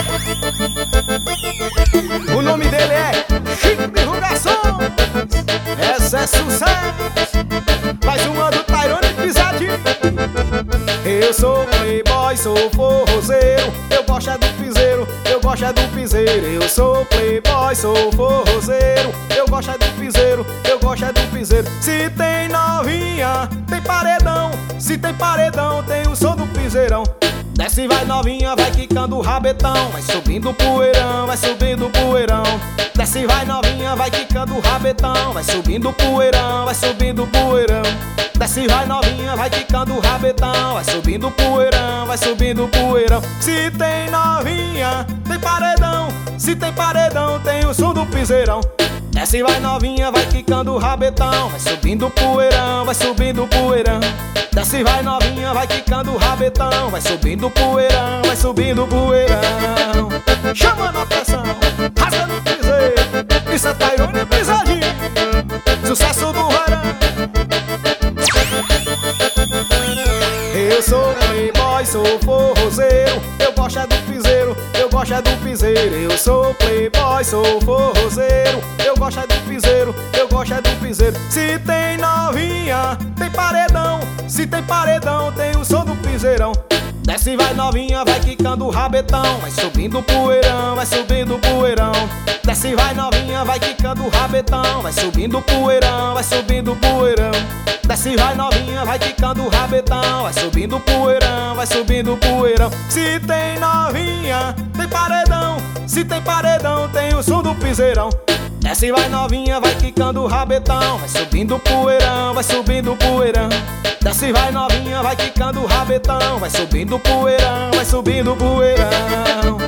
O nome dele é Chico Divulgação. Essa é sucesso. Mais uma do Tairone Pisadinho. Eu sou playboy, sou forrozeiro. Eu gosto é do piseiro, eu gosto é do piseiro. Eu sou playboy, sou forrozeiro. Eu gosto é do piseiro, eu gosto é do piseiro. Se tem novinha, tem paredão. Se tem paredão, tem o som do piseirão. Desce vai novinha, vai quicando o rabetão. Vai subindo o poeirão, vai subindo o poeirão. Desce vai novinha, vai quicando o rabetão. Vai subindo o poeirão, vai subindo o poeirão. Desce vai novinha, vai quicando o rabetão. Vai subindo o poeirão, vai subindo o poeirão. Se tem novinha, tem paredão. Se tem paredão, tem o som do piseirão. Desce vai novinha, vai quicando o rabetão. Vai subindo o poeirão, vai subindo o poeirão. Desce vai novinha, vai quicando o rabetão. Vai subindo o poeirão, vai subindo o poeirão. Chamando a pressão, rasgando o piseiro. Isso é Tairone Pisadinho, sucesso do verão. Eu sou playboy, sou forrozeiro. Eu gosto é do piseiro, eu gosto é do piseiro. Eu sou playboy, sou forrozeiro. Eu gosto é do piseiro, eu gosto é do piseiro. Se tem novinha, tem paredão. Se tem paredão, tem o som do piseirão. Desce vai novinha, vai quicando o rabetão. Vai subindo o poeirão, vai subindo o poeirão. Desce vai novinha, vai quicando o rabetão. Vai subindo o poeirão, vai subindo o poeirão. Desce vai novinha, vai quicando o rabetão. Vai subindo o poeirão, vai subindo o poeirão. Se tem novinha, tem paredão. Se tem paredão, tem o som do piseirão. Desce vai novinha, vai quicando o rabetão. Vai subindo o poeirão, vai subindo o poeirão. Desce vai novinha, vai quicando o rabetão. Vai subindo o poeirão, vai subindo o poeirão.